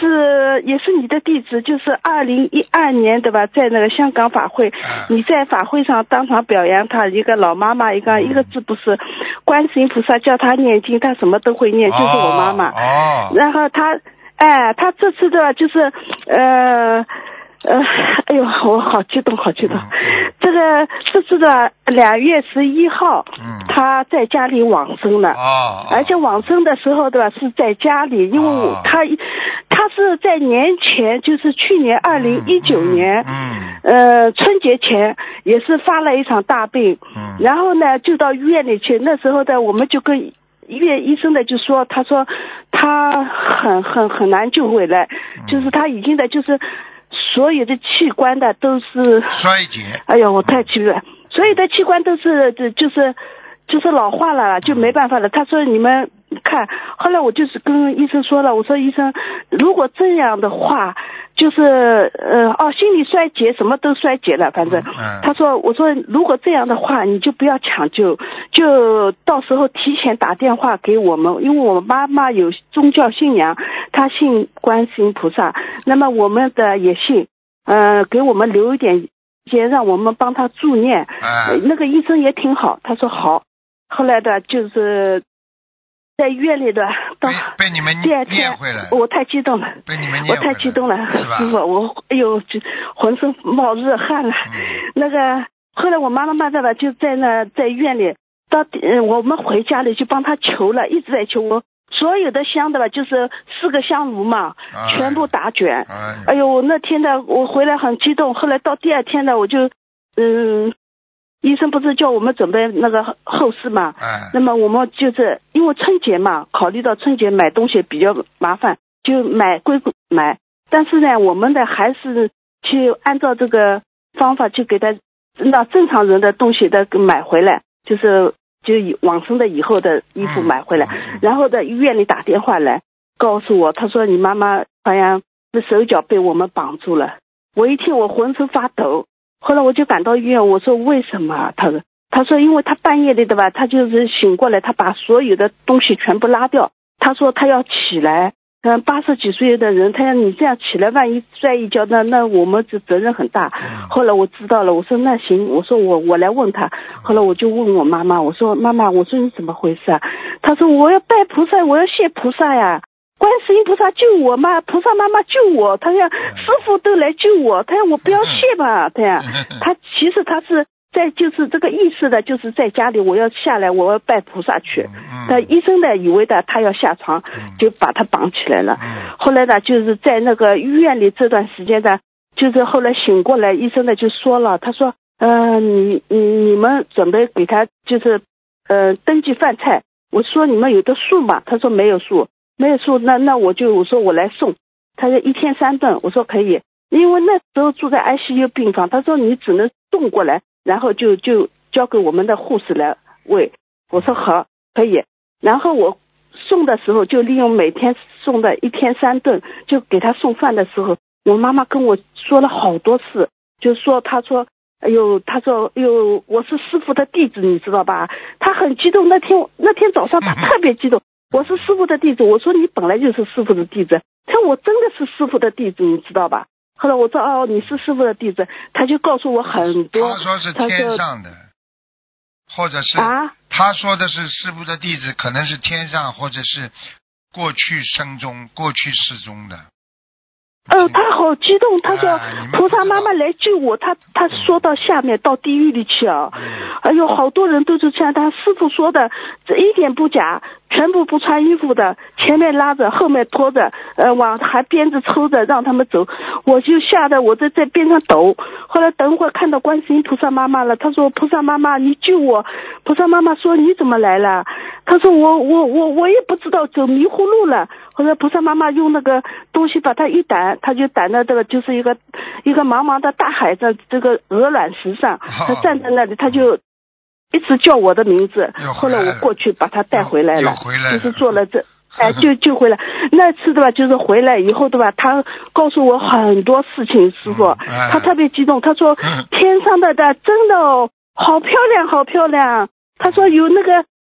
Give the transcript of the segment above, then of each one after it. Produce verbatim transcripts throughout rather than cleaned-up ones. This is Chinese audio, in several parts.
是也是你的弟子，就是二零一二年对吧，在那个香港法会，你在法会上当场表扬他，一个老妈妈，一个一个字不是，观世音菩萨叫他念经，他什么都会念，就是我妈妈。 哦。 然后他，哎，他这次的就是呃。呃，哎呦，我好激动，好激动！嗯、这个这次的两月十一号，嗯，他在家里往生了， 哦， 而且往生的时候对吧，是在家里，因为我他、哦、他是在年前，就是去年二零一九年，嗯，呃，春节前也是发了一场大病，嗯，然后呢就到医院里去，那时候的我们就跟医院医生的就说，他说他很很很难救回来，嗯、就是他已经的就是。所有的器官的都是衰竭， 哎呦，我太气了！所有的器官都是就是就是老化了，就没办法了。他说你们看，后来我就是跟医生说了，我说医生，如果这样的话，就是呃哦，心理衰竭什么都衰竭了，反正、嗯、他说我说如果这样的话，你就不要抢救，就到时候提前打电话给我们，因为我妈妈有宗教信仰，她信观世音菩萨，那么我们的也信，呃，给我们留一点钱，让我们帮他助念。嗯、呃，那个医生也挺好，他说好。后来的就是在医院里的，到被被你们第二天回来， 我太激动了， 被你们我太激动了， 是吧？ 师傅，我哎呦，浑身冒热汗了。嗯、那个后来我妈妈妈的吧，就在那在医院里，到嗯我们回家里去帮他求了，一直在求我。所有的香的吧，就是四个香炉嘛，哎、全部打卷。哎, 哎呦，那天的我回来很激动。后来到第二天呢，我就，嗯，医生不是叫我们准备那个后事嘛。哎。那么我们就是因为春节嘛，考虑到春节买东西比较麻烦，就买归买。但是呢，我们的还是去按照这个方法去给他那正常人的东西的买回来，就是。就往生的以后的衣服买回来，嗯、然后在医院里打电话来告诉我，他说你妈妈好像的手脚被我们绑住了。我一听我浑身发抖，后来我就赶到医院，我说为什么？他说他说因为他半夜里的吧，他就是醒过来，他把所有的东西全部拉掉，他说他要起来。嗯，八十几岁的人，他要你这样起来，万一摔一跤，那那我们这责任很大。嗯、后来我知道了，我说那行，我说我我来问他。后来我就问我妈妈，我说妈妈，我说你怎么回事啊？他说我要拜菩萨，我要谢菩萨呀，观世音菩萨救我嘛，菩萨妈妈救我，他要师父都来救我，他要我不要谢吧，他呀，他其实他是。在就是这个意识的，就是在家里我要下来，我要拜菩萨去。但、嗯、医生呢，以为的他要下床，就把他绑起来了。嗯、后来呢，就是在那个医院里这段时间呢，就是后来醒过来，医生呢就说了，他说，呃，你你你们准备给他就是呃登记饭菜。我说你们有的数吗？他说没有数，没有数，那那我就我说我来送。他说一天三顿，我说可以，因为那时候住在 I C U 病房，他说你只能送过来。然后就就交给我们的护士来喂，我说好可以。然后我送的时候就利用每天送的一天三顿，就给他送饭的时候，我妈妈跟我说了好多次，就说她说哎呦，她说哎呦，我是师父的弟子，你知道吧？她很激动，那天那天早上她特别激动，我是师父的弟子，我说你本来就是师父的弟子，她说我真的是师父的弟子，你知道吧？后来我说哦，你是师父的弟子，他就告诉我很多。 他说是天上的，或者是啊， 他说的是师父的弟子，可能是天上，或者是过去生中、过去世中的。 呃，他好激动，他说、啊、菩萨妈妈来救我，他他说到下面、嗯、到地狱里去啊！嗯、哎呦，好多人都是这样，他师父说的这一点不假，全部不穿衣服的，前面拉着，后面拖着，呃，往还鞭子抽着让他们走，我就吓得我在在边上抖。后来等会儿看到观世音菩萨妈妈了，他说菩萨妈妈你救我，菩萨妈妈说你怎么来了？他说我我我我也不知道，走迷糊路了。后来菩萨妈妈用那个东西把他一掸，他就掸到这个就是一个一个茫茫的大海的这个鹅卵石上，他站在那里，他就一直叫我的名字。后来我过去把他带回来了，就是做了这，哎，就就回来。那次对吧，就是回来以后对吧，他告诉我很多事情，师傅，嗯、他特别激动，他说、嗯、天上的的真的哦，好漂亮，好漂亮。他说有那个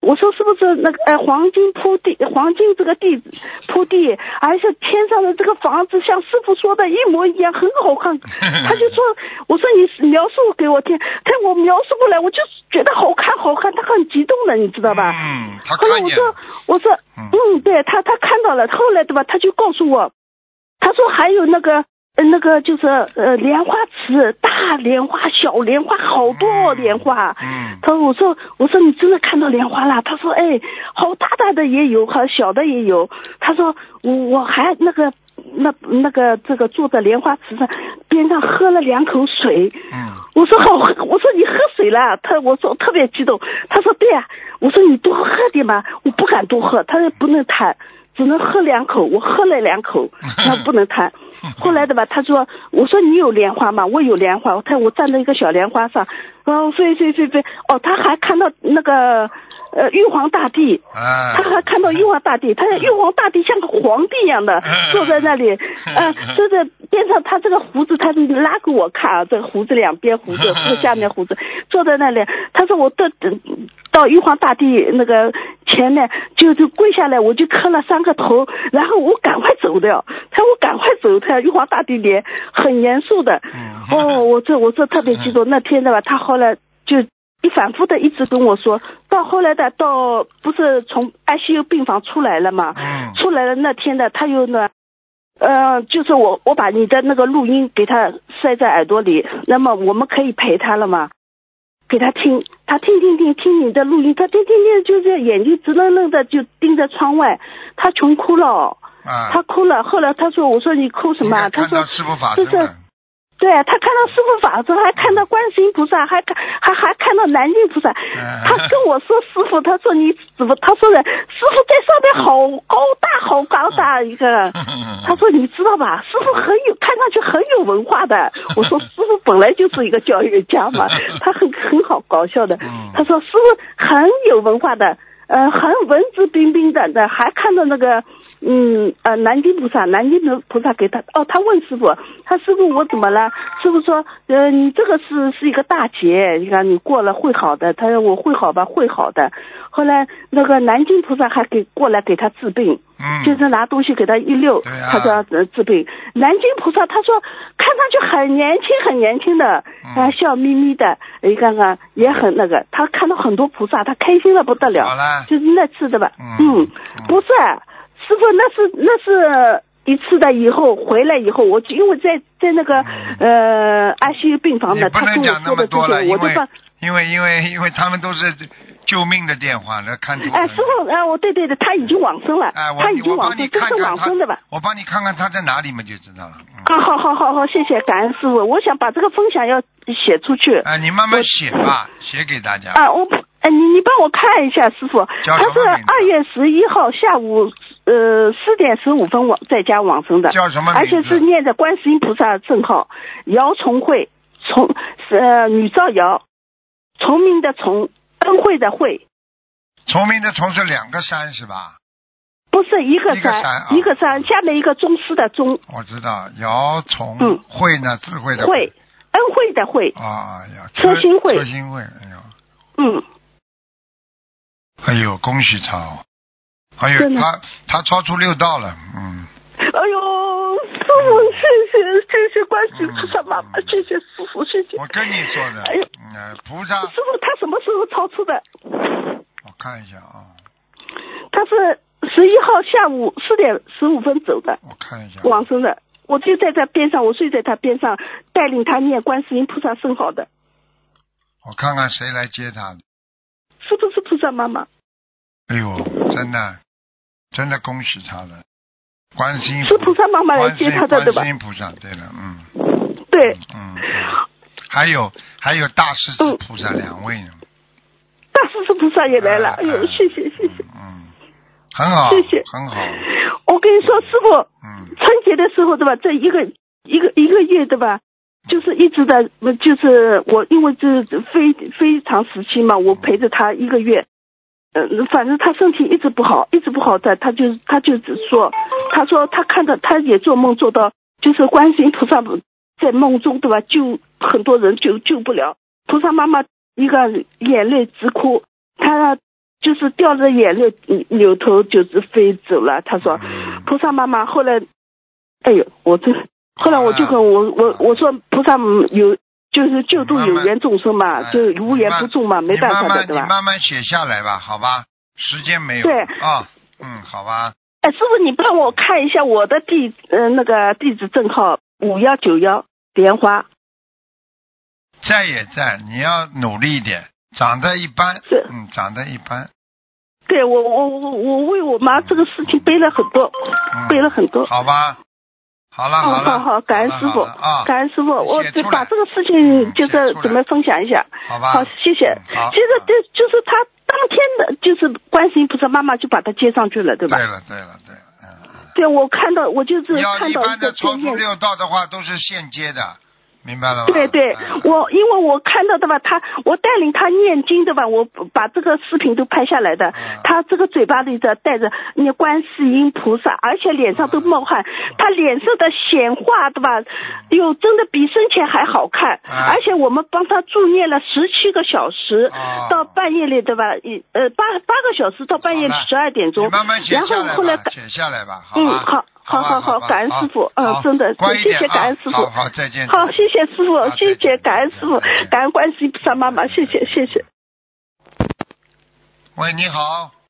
我说是不是那个呃黄金铺地，黄金这个地铺地，而且天上的这个房子像师傅说的一模一样，很好看。他就说，我说你描述给我听，但我描述不来，我就觉得好看好看，他很激动的，你知道吧？ 嗯，他后来我说我说嗯，对他他看到了，后来对吧，他就告诉我，他说还有那个。呃，那个就是呃莲花池，大莲花、小莲花，好多莲花。 嗯， 他说我说我说你真的看到莲花了？他说哎，好大大的也有，好小的也有。他说我我还那个那那个这个坐在莲花池上边上喝了两口水。 嗯， 我说好，我说你喝水了？他我说特别激动。他说对啊，我说你多喝点吧，我不敢多喝，他说不能谈。只能喝两口，我喝了两口，那不能谈。后来的吧，他说，我说你有莲花吗？我有莲花，他我站在一个小莲花上，哦，飞飞飞飞，哦，他还看到那个呃玉皇大帝，他还看到玉皇大帝，他玉皇大帝像个皇帝一样的坐在那里，呃，坐在边上，他这个胡子，他就拉给我看啊，这个胡子两边胡子，胡子下面胡子，坐在那里，他说我到到玉皇大帝那个前面就就跪下来，我就磕了三个头，然后我赶快走掉，他说我赶快走，他玉皇大帝脸很严肃的，哦，我这我这特别激动，那天的吧，他后来就一反复的一直跟我说，到后来的到不是从 I C U 病房出来了嘛，出来了那天的他又呢。呃，就是我我把你的那个录音给他塞在耳朵里，那么我们可以陪他了吗？给他听，他听听听听你的录音，他听听听，就是眼睛直愣愣的就盯着窗外，他穷哭了，啊、他哭了。后来他说：“我说你哭什么？”他说：“就是。”对，他看到师父法身，还看到观世音菩萨，还看还还看到南京菩萨。他跟我说：“师父，他说你怎么？他说的师父在上面好高大，好高大一个。”他说：“你知道吧？师父很有，看上去很有文化的。”我说：“师父本来就是一个教育家嘛，他很很好搞笑的。”他说：“师父很有文化的。”呃，很文质彬彬的，的还看到那个，嗯，呃，南京菩萨，南京的菩萨给他，哦，他问师傅，他师傅我怎么了？师傅说，呃，你这个是是一个大劫，你看你过了会好的。他说我会好吧，会好的。后来那个南京菩萨还给过来给他治病，嗯，就是拿东西给他一溜，啊、他说要治病。南京菩萨他说看上去很年轻，很年轻的，啊，笑眯眯的，你看看也很那个，他看到很多菩萨，他开心的不得了。 好了。 就是那次的吧，嗯，嗯不是，师傅，那是那是一次的。以后回来以后，我因为在在那个、嗯、呃 I C U 病房的， 他跟我说的这些，我就把因为因为因为他们都是救命的电话，那看图。 哎，师傅，哎，我对对对，他已经往生了， 哎， 他已经往生，这是往生的吧？ 我帮你看看他在哪里嘛，就知道了。嗯、 啊，好好好好，谢谢，感恩师傅，我想把这个分享要写出去。 哎，你慢慢写吧，写给大家。 啊，我。哎，你你帮我看一下，师傅，他是二月十一号下午呃四点十五分往在家往生的， 叫什么名字？ 而且是念着观世音菩萨圣号，姚崇慧，崇呃女造谣，崇明的崇，恩惠的惠。 崇明的崇是两个山是吧？ 不是一个山，一个 山,、啊、一个山下面一个宗师的宗。 我知道，姚崇慧呢，智慧的慧，恩惠的惠。 啊呀， 车心慧， 车心慧，哎呦。 嗯。 哎呦，恭喜他！哎呦，他他超出六道了，嗯。 哎呦，师傅，谢谢谢谢观世音菩萨妈妈，谢谢师傅，谢谢。 我跟你说的， 哎呦， 嗯，菩萨。 师傅，他什么时候超出的？ 我看一下啊。 他是十一号下午四点十五分走的。 我看一下。 往生的，我就在他边上，我睡在他边上，带领他念观世音菩萨圣号的。 我看看谁来接他的。 是不是菩萨妈妈？ 哎呦，真的，真的恭喜他了！观世音是菩萨妈妈来接他的，对吧？ 观世音菩萨，对了，嗯。 对。 嗯。嗯还有还有大势至菩萨两位呢。嗯、 大势至菩萨也来了，哎呦，谢谢谢谢。 嗯。很好。 谢谢。 很好。 我跟你说，师傅， 嗯， 春节的时候，对吧？这一个一个一个月，对吧？就是一直的，就是我因为这非非常时期嘛，我陪着他一个月，嗯、呃，反正他身体一直不好，一直不好的，他就他就只说，他说他看到他也做梦做到，就是观世音菩萨在梦中对吧，救很多人救救不了，菩萨妈妈一个眼泪直哭，他就是掉着眼泪扭头就是飞走了。他说菩萨妈妈，后来哎呦我这后来我就跟我我我说菩萨有就是救度有缘众生嘛，就无缘不助嘛，没办法的，对吧？ 你慢慢写下来吧，好吧？时间没有。 对啊，嗯，好吧。 哎，师傅，你帮我看一下我的地呃那个地址证号五幺九幺莲花。 在也在，你要努力一点，长得一般。 是。 嗯，长得一般。 对，我我我我为我妈这个事情背了很多，嗯、背了很多。 好吧。好了好了， 好好，感恩师傅， 啊， 感恩师傅，我就把这个事情就是准备分享一下， 好吧？ 好，谢谢。 好， 其实就就是他当天的，就是观世音菩萨妈妈就把他接上去了，对吧？ 对了对了对了，嗯。 对，我看到，我就是看到一个要一般的超出六道的话，都是现接的。明白了吗？ 对对， 嗯、 我因为我看到的吧，他我带领他念经的吧，我把这个视频都拍下来的。嗯、他这个嘴巴里的带着念观世音菩萨，而且脸上都冒汗，嗯、他脸色的显化对吧？哟，真的比生前还好看。嗯、而且我们帮他助念了十七个小时，嗯、到半夜里对吧？呃，八八个小时到半夜十二点钟。 慢慢写下来吧， 然后后来写下来吧，好吧？ 嗯，好。好好好，感恩师傅，嗯，真的，谢谢感恩师傅， 好好再见， 好，谢谢师傅，谢谢感恩师傅，感恩观世音菩萨妈妈，谢谢谢谢。 喂，你好。